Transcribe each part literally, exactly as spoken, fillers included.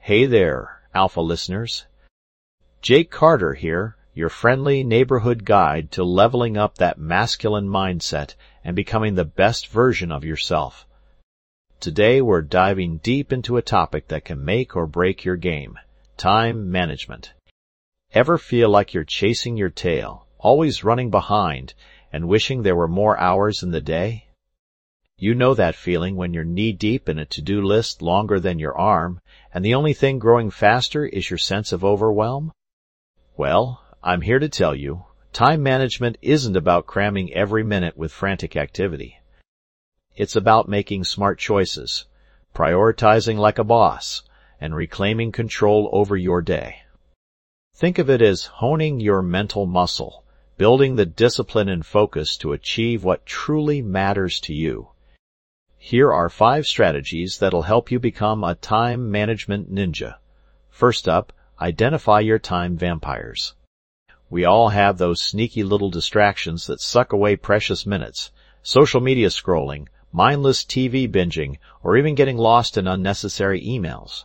Hey there, Alpha listeners. Jake Carter here, your friendly neighborhood guide to leveling up that masculine mindset and becoming the best version of yourself. Today we're diving deep into a topic that can make or break your game: time management. Ever feel like you're chasing your tail, always running behind, and wishing there were more hours in the day? You know that feeling when you're knee-deep in a to-do list longer than your arm, and the only thing growing faster is your sense of overwhelm? Well, I'm here to tell you, time management isn't about cramming every minute with frantic activity. It's about making smart choices, prioritizing like a boss, and reclaiming control over your day. Think of it as honing your mental muscle, building the discipline and focus to achieve what truly matters to you. Here are five strategies that'll help you become a time management ninja. First up, identify your time vampires. We all have those sneaky little distractions that suck away precious minutes: social media scrolling, mindless T V binging, or even getting lost in unnecessary emails.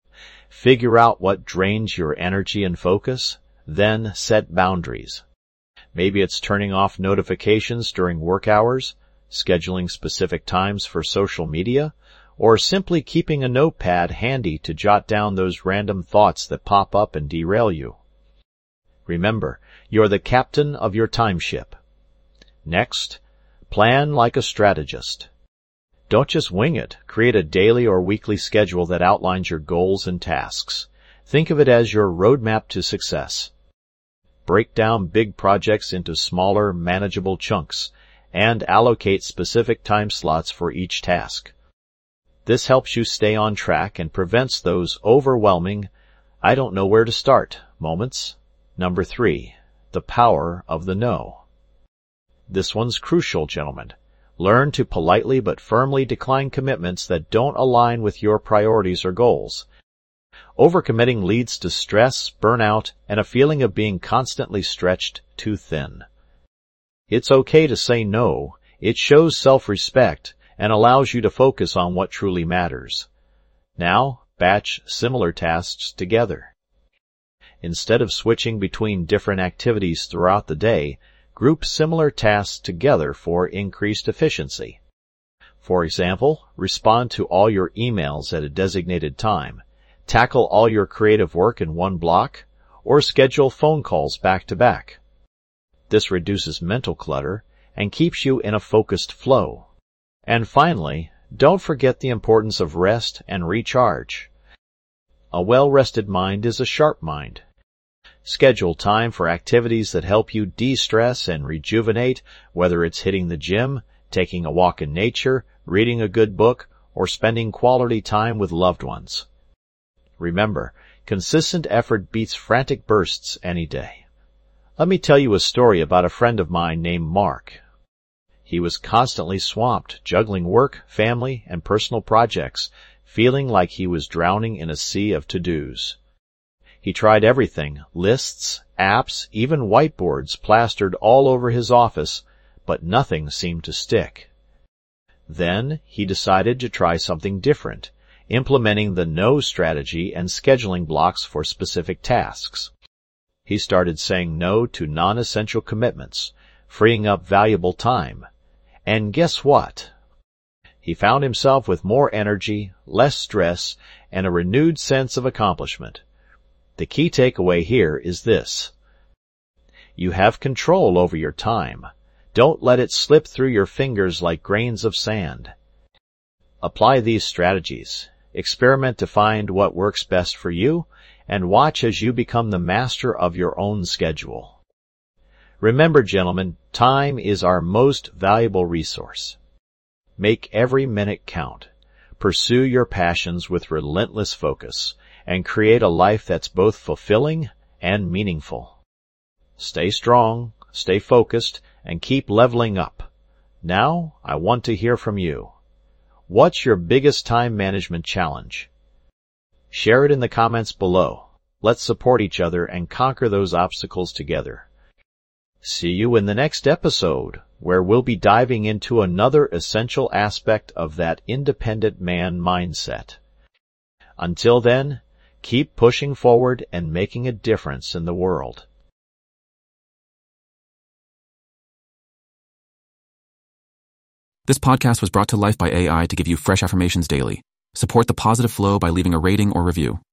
Figure out what drains your energy and focus, then set boundaries. Maybe it's turning off notifications during work hours, scheduling specific times for social media, or simply keeping a notepad handy to jot down those random thoughts that pop up and derail you. Remember, you're the captain of your time ship. Next, plan like a strategist. Don't just wing it. Create a daily or weekly schedule that outlines your goals and tasks. Think of it as your roadmap to success. Break down big projects into smaller, manageable chunks, and allocate specific time slots for each task. This helps you stay on track and prevents those overwhelming, "I don't know where to start" moments. Number three, the power of the no. This one's crucial, gentlemen. Learn to politely but firmly decline commitments that don't align with your priorities or goals. Overcommitting leads to stress, burnout, and a feeling of being constantly stretched too thin. It's okay to say no. It shows self-respect and allows you to focus on what truly matters. Now, batch similar tasks together. Instead of switching between different activities throughout the day, group similar tasks together for increased efficiency. For example, respond to all your emails at a designated time, tackle all your creative work in one block, or schedule phone calls back to back. This reduces mental clutter and keeps you in a focused flow. And finally, don't forget the importance of rest and recharge. A well-rested mind is a sharp mind. Schedule time for activities that help you de-stress and rejuvenate, whether it's hitting the gym, taking a walk in nature, reading a good book, or spending quality time with loved ones. Remember, consistent effort beats frantic bursts any day. Let me tell you a story about a friend of mine named Mark. He was constantly swamped, juggling work, family, and personal projects, feeling like he was drowning in a sea of to-dos. He tried everything: lists, apps, even whiteboards plastered all over his office, but nothing seemed to stick. Then he decided to try something different, implementing the no strategy and scheduling blocks for specific tasks. He started saying no to non-essential commitments, freeing up valuable time. And guess what? He found himself with more energy, less stress, and a renewed sense of accomplishment. The key takeaway here is this: you have control over your time. Don't let it slip through your fingers like grains of sand. Apply these strategies. Experiment to find what works best for you, and watch as you become the master of your own schedule. Remember, gentlemen, time is our most valuable resource. Make every minute count. Pursue your passions with relentless focus, and create a life that's both fulfilling and meaningful. Stay strong, stay focused, and keep leveling up. Now, I want to hear from you. What's your biggest time management challenge? Share it in the comments below. Let's support each other and conquer those obstacles together. See you in the next episode, where we'll be diving into another essential aspect of that independent man mindset. Until then, keep pushing forward and making a difference in the world. This podcast was brought to life by A I to give you fresh affirmations daily. Support the positive flow by leaving a rating or review.